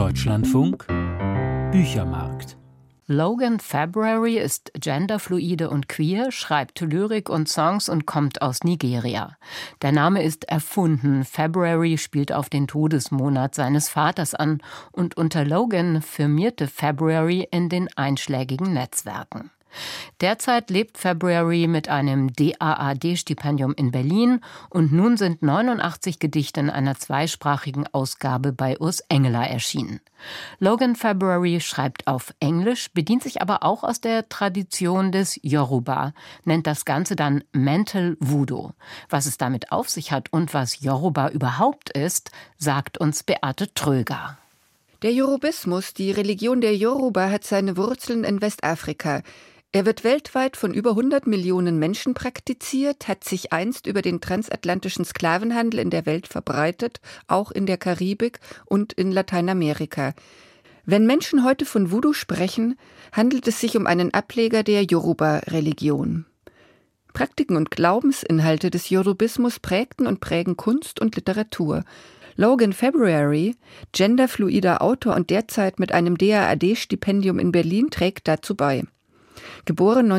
Deutschlandfunk Büchermarkt. Logan February ist genderfluide und queer, schreibt Lyrik und Songs und kommt aus Nigeria. Der Name ist erfunden. February spielt auf den Todesmonat seines Vaters an und unter Logan firmierte February in den einschlägigen Netzwerken. Derzeit lebt February mit einem DAAD-Stipendium in Berlin und nun sind 89 Gedichte in einer zweisprachigen Ausgabe bei Urs Engeler erschienen. Logan February schreibt auf Englisch, bedient sich aber auch aus der Tradition des Yoruba, nennt das Ganze dann Mental Voodoo. Was es damit auf sich hat und was Yoruba überhaupt ist, sagt uns Beate Tröger. Der Yorubismus, die Religion der Yoruba, hat seine Wurzeln in Westafrika. Er wird weltweit von über 100 Millionen Menschen praktiziert, hat sich einst über den transatlantischen Sklavenhandel in der Welt verbreitet, auch in der Karibik und in Lateinamerika. Wenn Menschen heute von Voodoo sprechen, handelt es sich um einen Ableger der Yoruba-Religion. Praktiken und Glaubensinhalte des Yorubismus prägten und prägen Kunst und Literatur. Logan February, genderfluider Autor und derzeit mit einem DAAD-Stipendium in Berlin, trägt dazu bei. Geboren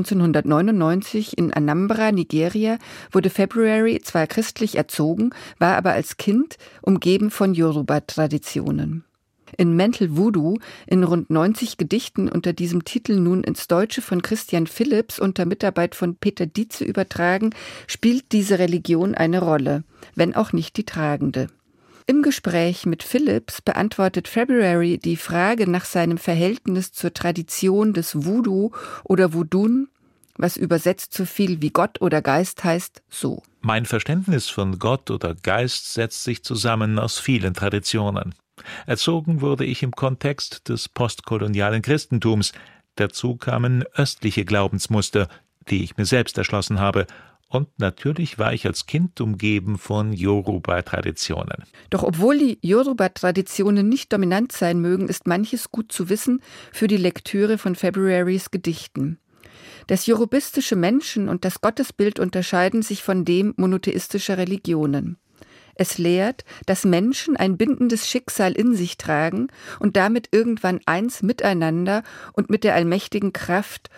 1999 in Anambra, Nigeria, wurde February zwar christlich erzogen, war aber als Kind umgeben von Yoruba-Traditionen. In Mental Voodoo, in rund 90 Gedichten unter diesem Titel nun ins Deutsche von Christian Philipps unter Mitarbeit von Peter Dietze übertragen, spielt diese Religion eine Rolle, wenn auch nicht die tragende. Im Gespräch mit Philipps beantwortet February die Frage nach seinem Verhältnis zur Tradition des Voodoo oder Voodoo, was übersetzt so viel wie Gott oder Geist heißt, so. Mein Verständnis von Gott oder Geist setzt sich zusammen aus vielen Traditionen. Erzogen wurde ich im Kontext des postkolonialen Christentums. Dazu kamen östliche Glaubensmuster, die ich mir selbst erschlossen habe. Und natürlich war ich als Kind umgeben von Yoruba-Traditionen. Doch obwohl die Yoruba-Traditionen nicht dominant sein mögen, ist manches gut zu wissen für die Lektüre von Februarys Gedichten. Das yorubistische Menschen- und das Gottesbild unterscheiden sich von dem monotheistischer Religionen. Es lehrt, dass Menschen ein bindendes Schicksal in sich tragen und damit irgendwann eins miteinander und mit der allmächtigen Kraft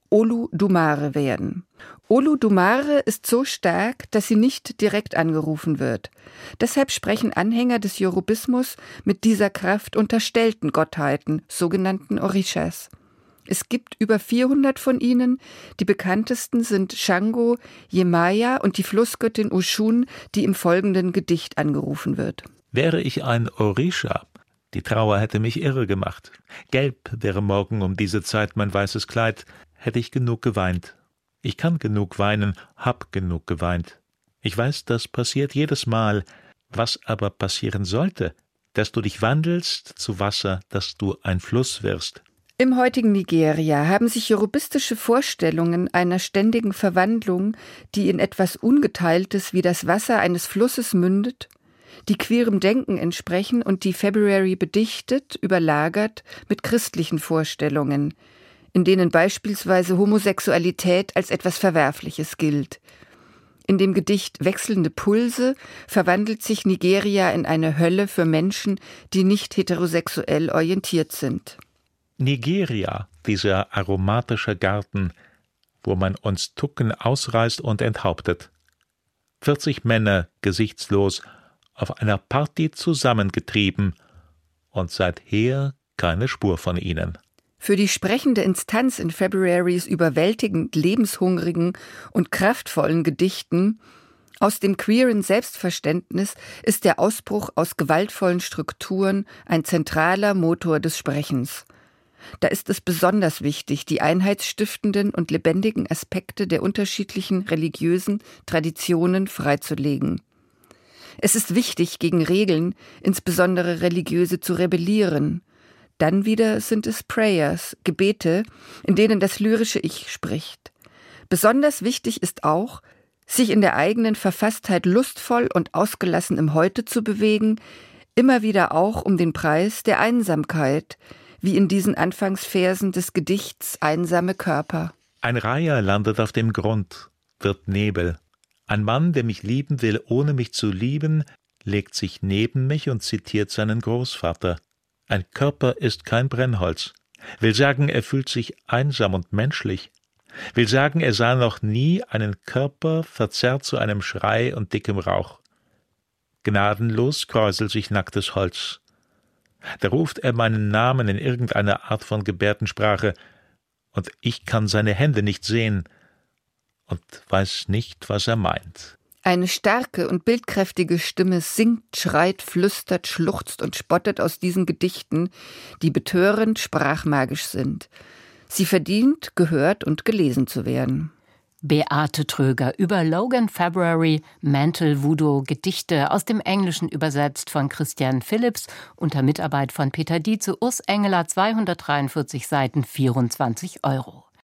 Oludumare werden. Oludumare ist so stark, dass sie nicht direkt angerufen wird. Deshalb sprechen Anhänger des Yorubismus mit dieser Kraft unterstellten Gottheiten, sogenannten Orishas. Es gibt über 400 von ihnen. Die bekanntesten sind Shango, Yemaya und die Flussgöttin Oshun, die im folgenden Gedicht angerufen wird. Wäre ich ein Orisha, die Trauer hätte mich irre gemacht. Gelb wäre morgen um diese Zeit mein weißes Kleid, hätte ich genug geweint. Ich kann genug weinen, hab genug geweint. Ich weiß, das passiert jedes Mal. Was aber passieren sollte, dass du dich wandelst zu Wasser, dass du ein Fluss wirst. Im heutigen Nigeria haben sich yorubistische Vorstellungen einer ständigen Verwandlung, die in etwas Ungeteiltes wie das Wasser eines Flusses mündet, die queerem Denken entsprechen und die February bedichtet, überlagert mit christlichen Vorstellungen, in denen beispielsweise Homosexualität als etwas Verwerfliches gilt. In dem Gedicht Wechselnde Pulse verwandelt sich Nigeria in eine Hölle für Menschen, die nicht heterosexuell orientiert sind. Nigeria, dieser aromatische Garten, wo man uns Tucken ausreißt und enthauptet. 40 Männer, gesichtslos, auf einer Party zusammengetrieben und seither keine Spur von ihnen. Für die sprechende Instanz in Februarys überwältigend lebenshungrigen und kraftvollen Gedichten aus dem queeren Selbstverständnis ist der Ausbruch aus gewaltvollen Strukturen ein zentraler Motor des Sprechens. Da ist es besonders wichtig, die einheitsstiftenden und lebendigen Aspekte der unterschiedlichen religiösen Traditionen freizulegen. Es ist wichtig, gegen Regeln, insbesondere religiöse, zu rebellieren. Dann wieder sind es Prayers, Gebete, in denen das lyrische Ich spricht. Besonders wichtig ist auch, sich in der eigenen Verfasstheit lustvoll und ausgelassen im Heute zu bewegen, immer wieder auch um den Preis der Einsamkeit, wie in diesen Anfangsversen des Gedichts Einsame Körper. Ein Reiher landet auf dem Grund, wird Nebel. Ein Mann, der mich lieben will, ohne mich zu lieben, legt sich neben mich und zitiert seinen Großvater. Ein Körper ist kein Brennholz. Will sagen, er fühlt sich einsam und menschlich. Will sagen, er sah noch nie einen Körper verzerrt zu einem Schrei und dickem Rauch. Gnadenlos kräuselt sich nacktes Holz. Da ruft er meinen Namen in irgendeiner Art von Gebärdensprache, und ich kann seine Hände nicht sehen und weiß nicht, was er meint. Eine starke und bildkräftige Stimme singt, schreit, flüstert, schluchzt und spottet aus diesen Gedichten, die betörend sprachmagisch sind. Sie verdient, gehört und gelesen zu werden. Beate Tröger über Logan February, Mental Voodoo, Gedichte aus dem Englischen übersetzt von Christian Philipps unter Mitarbeit von Peter Dietze, Urs Engeler, 243 Seiten, 24 €.